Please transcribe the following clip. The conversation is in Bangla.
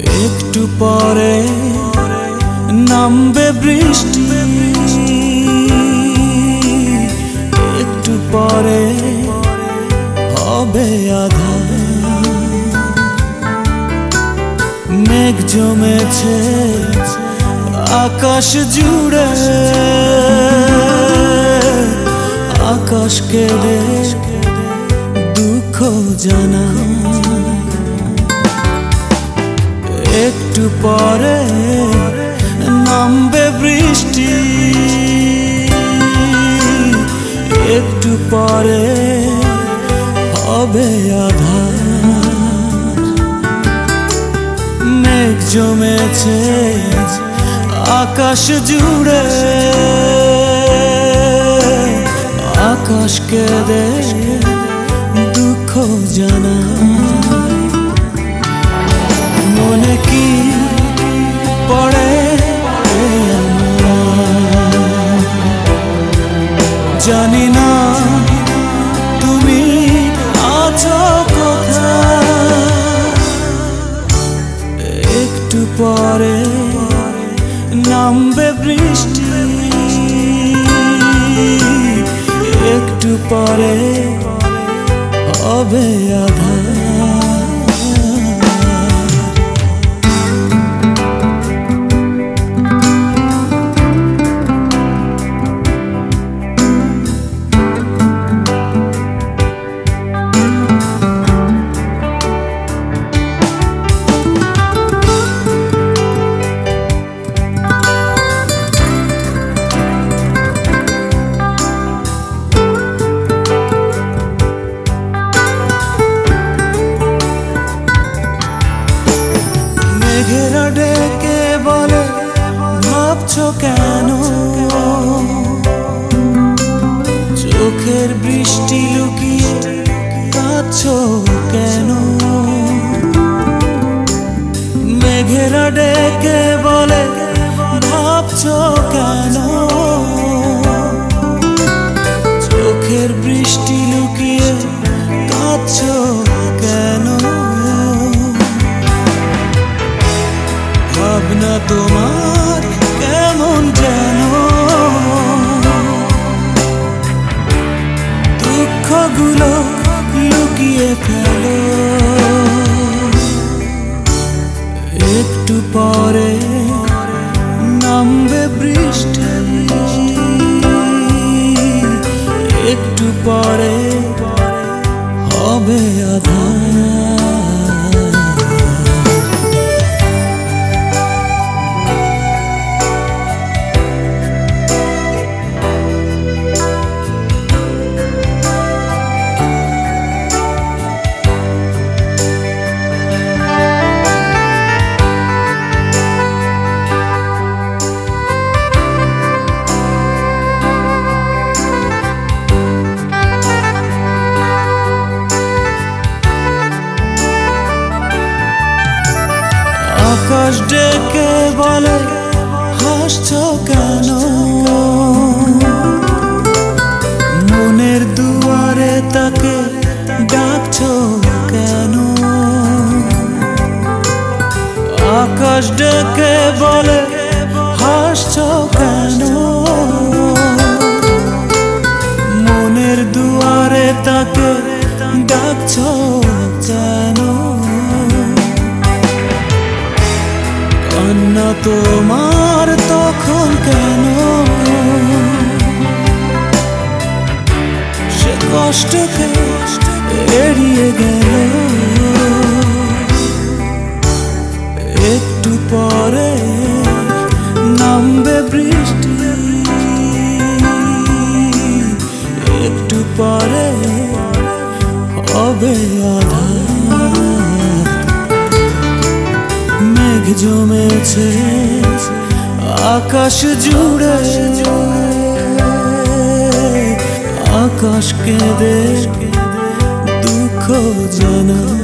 একটু পরে নামবে বৃষ্টি, একটু পরে হবে আঁধার। মেঘ জমেছে আকাশ জুড়ে, আকাশ কেঁদে দুঃখ জানায়। একটু পরে নামবে বৃষ্টি, একটু পরে হবে আঁধার। মেঘ জমেছে আকাশ জুড়ে, আকাশ কেঁদে দুঃখ জানায়। মনে কি পড়ে জানি না তুমি আছো কোথায়। একটু পরে নামবে বৃষ্টি, একটু পরে হবে আঁধার। মেঘেরা ডেকে বলে ভাবছো কেন, চোখের বৃষ্টি লুকিয়ে কাঁদছো কেন। মেঘেরা ডেকে বলে ভাবছো কেন, চোখের বৃষ্টি লুকিয়ে কাঁদছো কেন। ভাবনা তোমার কেমন যেন, দুঃখগুলো লুকিয়ে ফেলো। একটু পরে নামবে বৃষ্টি, একটু পরে হবে আঁধার। আকাশ ডেকে বলে হাসছো কেন, মনের দুয়ারে তাকে ডাকছো কেন। আকাশ ডেকে বলে হাসছো কেন, মনের দুয়ারে তাকে ডাকছো কেন। কান্না তোমার তখন কেন, সে কষ্টকে এড়িয়ে গেল। একটু পরে নামবে বৃষ্টি, একটু পরে হবে আঁধার। মেঘ জমেছে আকাশ জুড়ে, আকাশ কেঁদে দুঃখ জানায়।